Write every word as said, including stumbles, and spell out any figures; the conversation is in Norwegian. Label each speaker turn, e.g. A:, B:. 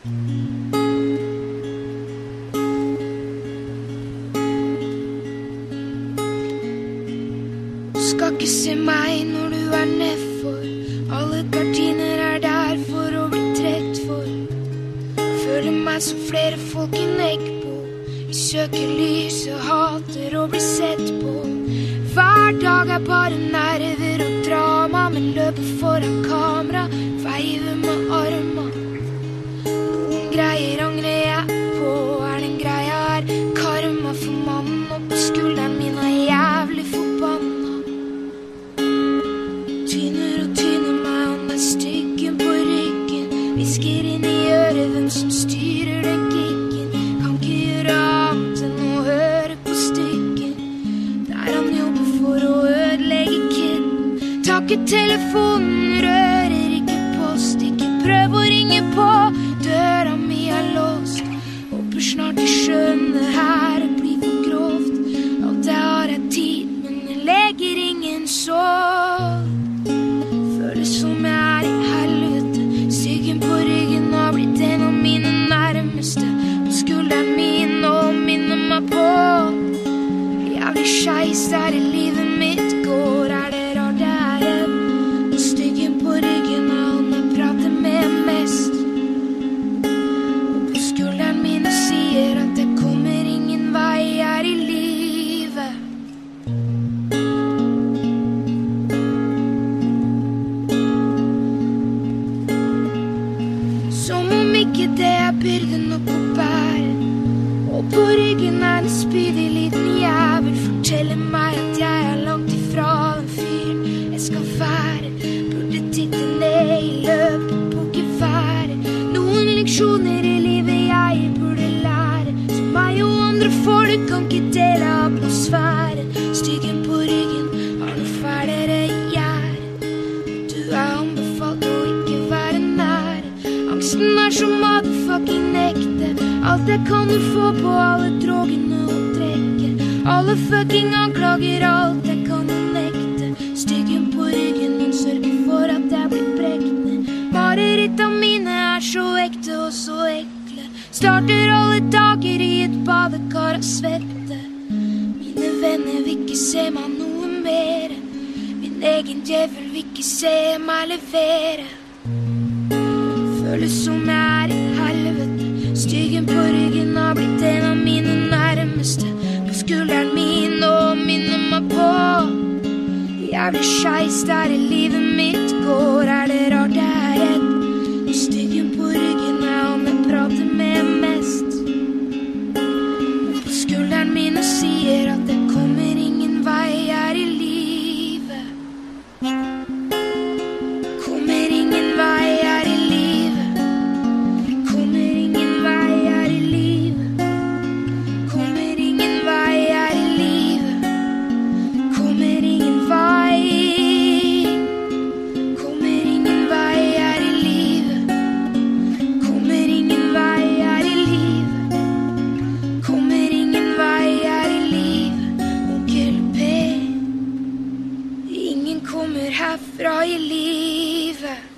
A: Skal ikke se meg når du er nedfor. Alle gardiner er der for å bli trett for. Føler meg som flere folk i Nekbo. Vi søker lys og hater å bli sett på. Hver dag er bare nerver og drama, men løper foran kamera, veiver med arma. Noen greier angrer jeg på, er den greia her karma for mannen, og på skulderen min er jævlig forbanna. Tyner og tyner meg om det styggen på ryggen, visker inn i øret hvem som styrer den giggen. Kan ikke gjøre annet enn å høre på styggen, der han jobber for å ødelegge kidden. Takker telefonen, rører ikke post, ikke prøv å ringe på, døra mi er låst. Håper snart de skjønner her, det blir for grovt. Alt jeg har er tid, men det leger ingen sår. Føles som jeg er i helvete, styggen på ryggen har blitt en av mine nærmeste. På skulderen min og minner meg på jævlig skeis der i livet mitt går. Er det rart jeg er redd? Og styggen på ryggen er han jeg prater med mest. Og på skulderen min sier at det kommer ingen vei her i livet. Som om ikke det er byrde nok å bære. Og på ryggen er en spydig liten jævel, forteller meg at jeg er langt ifra den fyren jeg skal være. Burde titte ned i løpet på geværet. Noen leksjoner i livet jeg burde lære, som meg og andre folk kan ikke dele atmosfæren. Styggen på ryggen har noe fælere i gjerdet. Du er anbefalt å ikke være nær. Angsten er som motherfucking nekte. Alt jeg kan du få på alle drogene og drekke. Alle fucking anklager, alt jeg kan du nekte. Styggen på ryggen, men sørger for at jeg blir brekne. Marerittene mine er så ekte og så ekle. Starter alle dager i et badekar av svette. Mine venner vil ikke se meg noe mer. Min egen djevel vil ikke se meg levere. Føles som jeg er i helvete, styggen på ryggen har blitt en av mine nærmeste. På skulderen min og minner meg på jævlig skeis der i livet mitt går. Er det rart jeg er redd? Og styggen på ryggen er han jeg prater med mest. Og på skulderen min sier at det kommer ingen vei her i livet. Kommer ingen vei her i livet. Kommer ingen vei her i livet. Kommer ingen vei her i livet. Kommer ingen vei. Kommer ingen vei her i livet. Kommer ingen vei her i livet. Kommer ingen vei her i livet. Onkel P. Ingen kommer herfra i livet.